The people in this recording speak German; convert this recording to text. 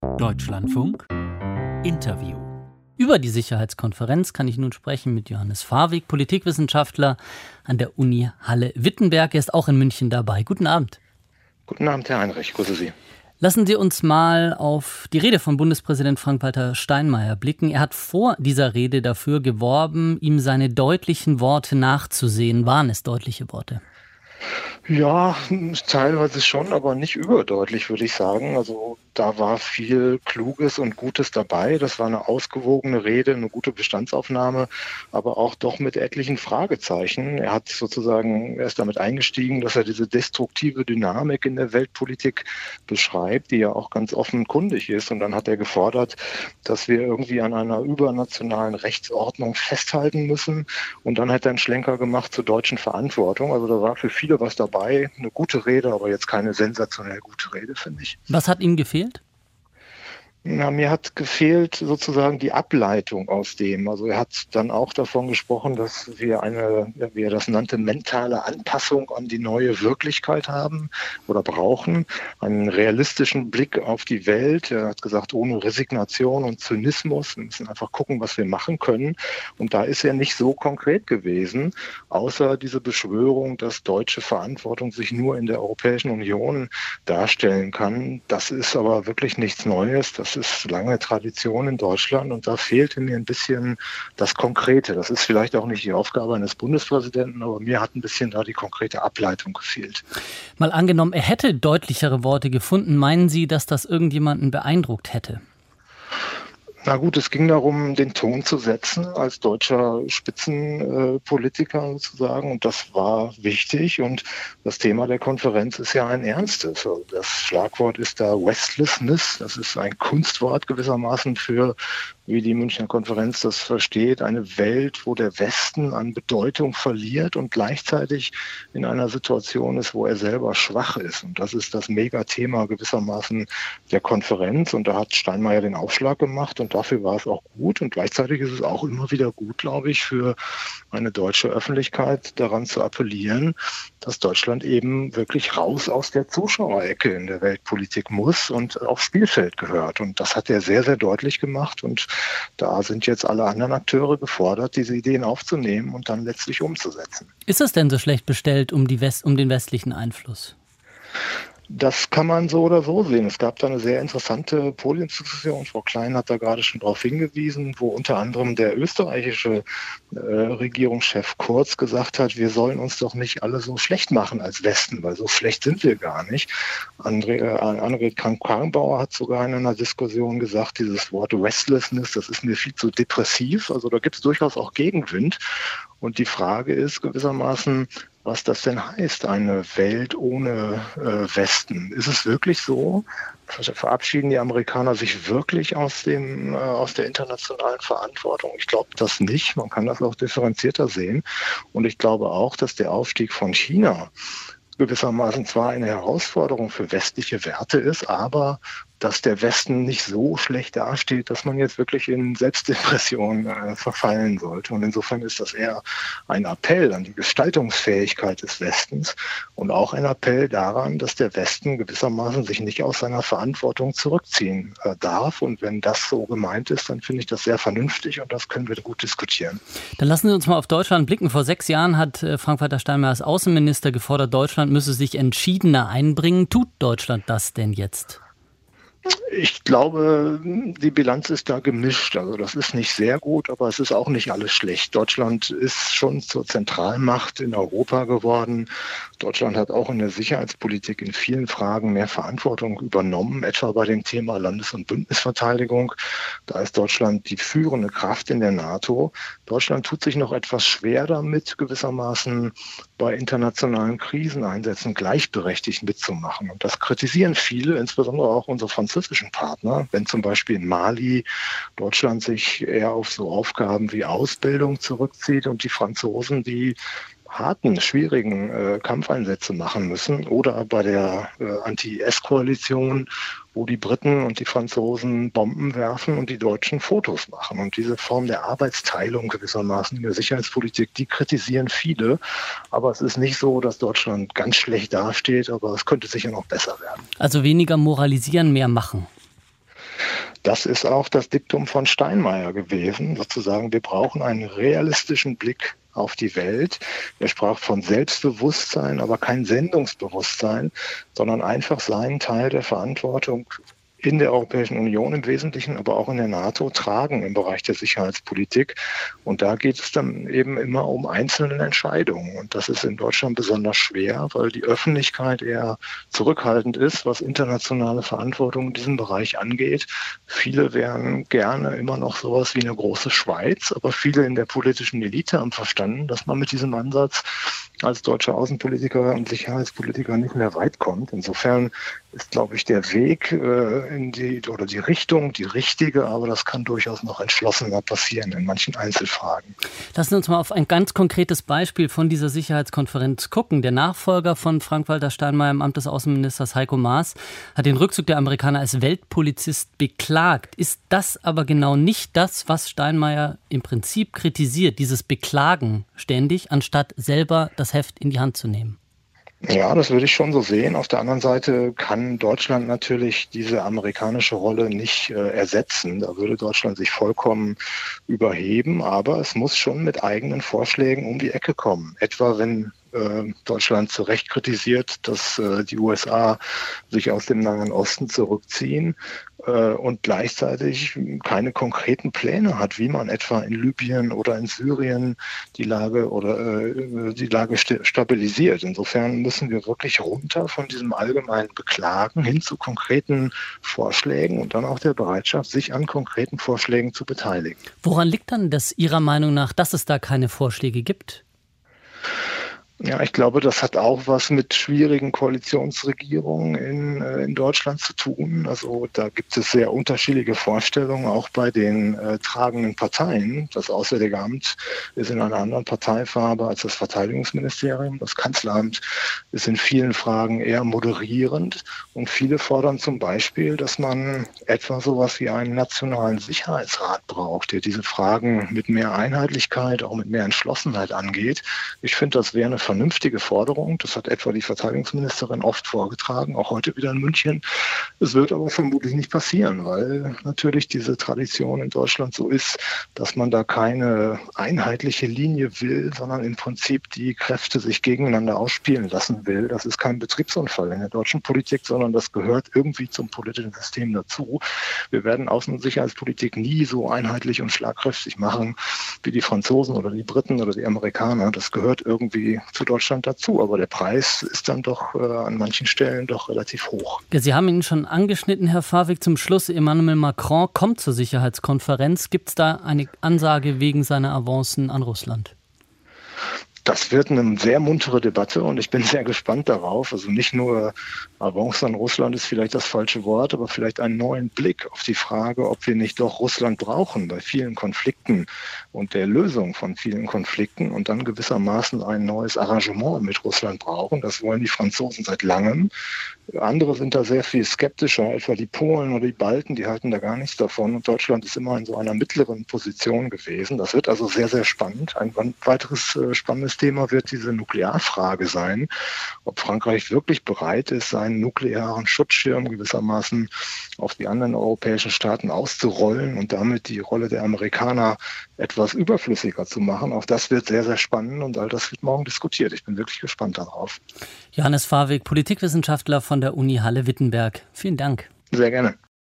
Deutschlandfunk Interview. Über die Sicherheitskonferenz kann ich nun sprechen mit Johannes Fawig, Politikwissenschaftler an der Uni Halle-Wittenberg. Er ist auch in München dabei. Guten Abend. Guten Abend, Herr Heinrich. Grüße Sie. Lassen Sie uns mal auf die Rede von Bundespräsident Frank-Walter Steinmeier blicken. Er hat vor dieser Rede dafür geworben, ihm seine deutlichen Worte nachzusehen. Waren es deutliche Worte? Ja, teilweise schon, aber nicht überdeutlich, würde ich sagen. Also da war viel Kluges und Gutes dabei. Das war eine ausgewogene Rede, eine gute Bestandsaufnahme, aber auch doch mit etlichen Fragezeichen. Er ist damit eingestiegen, dass er diese destruktive Dynamik in der Weltpolitik beschreibt, die ja auch ganz offenkundig ist. Und dann hat er gefordert, dass wir irgendwie an einer übernationalen Rechtsordnung festhalten müssen. Und dann hat er einen Schlenker gemacht zur deutschen Verantwortung. Also da war für viele was dabei. Eine gute Rede, aber jetzt keine sensationell gute Rede, finde ich. Was hat ihm gefehlt? Na, mir hat gefehlt sozusagen die Ableitung aus dem. Also er hat dann auch davon gesprochen, dass wir wie er das nannte, mentale Anpassung an die neue Wirklichkeit haben oder brauchen. Einen realistischen Blick auf die Welt. Er hat gesagt, ohne Resignation und Zynismus. Wir müssen einfach gucken, was wir machen können. Und da ist er nicht so konkret gewesen, außer diese Beschwörung, dass deutsche Verantwortung sich nur in der Europäischen Union darstellen kann. Das ist aber wirklich nichts Neues. Das ist lange Tradition in Deutschland und da fehlte mir ein bisschen das Konkrete. Das ist vielleicht auch nicht die Aufgabe eines Bundespräsidenten, aber mir hat ein bisschen da die konkrete Ableitung gefehlt. Mal angenommen, er hätte deutlichere Worte gefunden. Meinen Sie, dass das irgendjemanden beeindruckt hätte? Na gut, es ging darum, den Ton zu setzen als deutscher Spitzenpolitiker sozusagen und das war wichtig und das Thema der Konferenz ist ja ein ernstes. Das Schlagwort ist da Restlessness, das ist ein Kunstwort gewissermaßen für, wie die Münchner Konferenz das versteht, eine Welt, wo der Westen an Bedeutung verliert und gleichzeitig in einer Situation ist, wo er selber schwach ist. Und das ist das Megathema gewissermaßen der Konferenz. Und da hat Steinmeier den Aufschlag gemacht und dafür war es auch gut. Und gleichzeitig ist es auch immer wieder gut, glaube ich, für eine deutsche Öffentlichkeit daran zu appellieren, dass Deutschland eben wirklich raus aus der Zuschauerecke in der Weltpolitik muss und aufs Spielfeld gehört. Und das hat er sehr, sehr deutlich gemacht. Und da sind jetzt alle anderen Akteure gefordert, diese Ideen aufzunehmen und dann letztlich umzusetzen. Ist es denn so schlecht bestellt um den westlichen Einfluss? Das kann man so oder so sehen. Es gab da eine sehr interessante Podiumsdiskussion. Frau Klein hat da gerade schon darauf hingewiesen, wo unter anderem der österreichische Regierungschef Kurz gesagt hat, wir sollen uns doch nicht alle so schlecht machen als Westen, weil so schlecht sind wir gar nicht. Annegret Kramp-Karrenbauer hat sogar in einer Diskussion gesagt, dieses Wort Restlessness, das ist mir viel zu depressiv. Also da gibt es durchaus auch Gegenwind. Und die Frage ist gewissermaßen, was das denn heißt, eine Welt ohne Westen. Ist es wirklich so? Verabschieden die Amerikaner sich wirklich aus der internationalen Verantwortung? Ich glaube das nicht. Man kann das auch differenzierter sehen. Und ich glaube auch, dass der Aufstieg von China gewissermaßen zwar eine Herausforderung für westliche Werte ist, aber dass der Westen nicht so schlecht dasteht, dass man jetzt wirklich in Selbstdepression verfallen sollte. Und insofern ist das eher ein Appell an die Gestaltungsfähigkeit des Westens und auch ein Appell daran, dass der Westen gewissermaßen sich nicht aus seiner Verantwortung zurückziehen darf. Und wenn das so gemeint ist, dann finde ich das sehr vernünftig und das können wir gut diskutieren. Dann lassen Sie uns mal auf Deutschland blicken. Vor 6 Jahren hat Frank-Walter Steinmeier als Außenminister gefordert, Deutschland müsse sich entschiedener einbringen. Tut Deutschland das denn jetzt? Ich glaube, die Bilanz ist da gemischt. Also das ist nicht sehr gut, aber es ist auch nicht alles schlecht. Deutschland ist schon zur Zentralmacht in Europa geworden. Deutschland hat auch in der Sicherheitspolitik in vielen Fragen mehr Verantwortung übernommen, etwa bei dem Thema Landes- und Bündnisverteidigung. Da ist Deutschland die führende Kraft in der NATO. Deutschland tut sich noch etwas schwer damit, gewissermaßen bei internationalen Kriseneinsätzen gleichberechtigt mitzumachen. Und das kritisieren viele, insbesondere auch unsere französischen Partner, wenn zum Beispiel in Mali Deutschland sich eher auf so Aufgaben wie Ausbildung zurückzieht und die Franzosen die harten, schwierigen Kampfeinsätze machen müssen oder bei der Anti-IS-Koalition, wo die Briten und die Franzosen Bomben werfen und die Deutschen Fotos machen. Und diese Form der Arbeitsteilung gewissermaßen in der Sicherheitspolitik, die kritisieren viele. Aber es ist nicht so, dass Deutschland ganz schlecht dasteht, aber es könnte sicher noch besser werden. Also weniger moralisieren, mehr machen. das ist auch das Diktum von Steinmeier gewesen, sozusagen, wir brauchen einen realistischen Blick auf die Welt. Er sprach von Selbstbewusstsein, aber kein Sendungsbewusstsein, sondern einfach seinen Teil der Verantwortung in der Europäischen Union im Wesentlichen, aber auch in der NATO tragen im Bereich der Sicherheitspolitik. Und da geht es dann eben immer um einzelne Entscheidungen. Und das ist in Deutschland besonders schwer, weil die Öffentlichkeit eher zurückhaltend ist, was internationale Verantwortung in diesem Bereich angeht. Viele wären gerne immer noch sowas wie eine große Schweiz, aber viele in der politischen Elite haben verstanden, dass man mit diesem Ansatz als deutscher Außenpolitiker und Sicherheitspolitiker nicht mehr weit kommt. Insofern ist, glaube ich, der Weg die Richtung die richtige, aber das kann durchaus noch entschlossener passieren in manchen Einzelfragen. Lassen Sie uns mal auf ein ganz konkretes Beispiel von dieser Sicherheitskonferenz gucken. Der Nachfolger von Frank-Walter Steinmeier im Amt des Außenministers, Heiko Maas, hat den Rückzug der Amerikaner als Weltpolizist beklagt. Ist das aber genau nicht das, was Steinmeier im Prinzip kritisiert, dieses Beklagen ständig, anstatt selber das Heft in die Hand zu nehmen? Ja, das würde ich schon so sehen. Auf der anderen Seite kann Deutschland natürlich diese amerikanische Rolle nicht ersetzen. Da würde Deutschland sich vollkommen überheben, aber es muss schon mit eigenen Vorschlägen um die Ecke kommen. Etwa wenn Deutschland zu Recht kritisiert, dass die USA sich aus dem Nahen Osten zurückziehen und gleichzeitig keine konkreten Pläne hat, wie man etwa in Libyen oder in Syrien die Lage stabilisiert. Insofern müssen wir wirklich runter von diesem allgemeinen Beklagen hin zu konkreten Vorschlägen und dann auch der Bereitschaft, sich an konkreten Vorschlägen zu beteiligen. Woran liegt dann das Ihrer Meinung nach, dass es da keine Vorschläge gibt? Ja, ich glaube, das hat auch was mit schwierigen Koalitionsregierungen in Deutschland zu tun. Also da gibt es sehr unterschiedliche Vorstellungen, auch bei den tragenden Parteien. Das Auswärtige Amt ist in einer anderen Parteifarbe als das Verteidigungsministerium. Das Kanzleramt ist in vielen Fragen eher moderierend. Und viele fordern zum Beispiel, dass man etwa sowas wie einen nationalen Sicherheitsrat braucht, der diese Fragen mit mehr Einheitlichkeit, auch mit mehr Entschlossenheit angeht. Ich finde, das wäre eine vernünftige Forderung. Das hat etwa die Verteidigungsministerin oft vorgetragen, auch heute wieder in München. Es wird aber vermutlich nicht passieren, weil natürlich diese Tradition in Deutschland so ist, dass man da keine einheitliche Linie will, sondern im Prinzip die Kräfte sich gegeneinander ausspielen lassen will. Das ist kein Betriebsunfall in der deutschen Politik, sondern das gehört irgendwie zum politischen System dazu. Wir werden Außen- und Sicherheitspolitik nie so einheitlich und schlagkräftig machen wie die Franzosen oder die Briten oder die Amerikaner. Das gehört irgendwie zu Deutschland dazu, aber der Preis ist dann doch an manchen Stellen doch relativ hoch. Ja, Sie haben ihn schon angeschnitten, Herr Fawig. Zum Schluss, Emmanuel Macron kommt zur Sicherheitskonferenz. Gibt es da eine Ansage wegen seiner Avancen an Russland? Das wird eine sehr muntere Debatte und ich bin sehr gespannt darauf. Also nicht nur Avance an Russland ist vielleicht das falsche Wort, aber vielleicht einen neuen Blick auf die Frage, ob wir nicht doch Russland brauchen bei vielen Konflikten und der Lösung von vielen Konflikten und dann gewissermaßen ein neues Arrangement mit Russland brauchen. Das wollen die Franzosen seit langem. Andere sind da sehr viel skeptischer, etwa die Polen oder die Balten, die halten da gar nichts davon. Und Deutschland ist immer in so einer mittleren Position gewesen. Das wird also sehr, sehr spannend. Ein weiteres spannendes Thema wird diese Nuklearfrage sein, ob Frankreich wirklich bereit ist, seinen nuklearen Schutzschirm gewissermaßen auf die anderen europäischen Staaten auszurollen und damit die Rolle der Amerikaner etwas überflüssiger zu machen. Auch das wird sehr, sehr spannend und all das wird morgen diskutiert. Ich bin wirklich gespannt darauf. Johannes Fawig, Politikwissenschaftler von der Uni Halle-Wittenberg. Vielen Dank. Sehr gerne.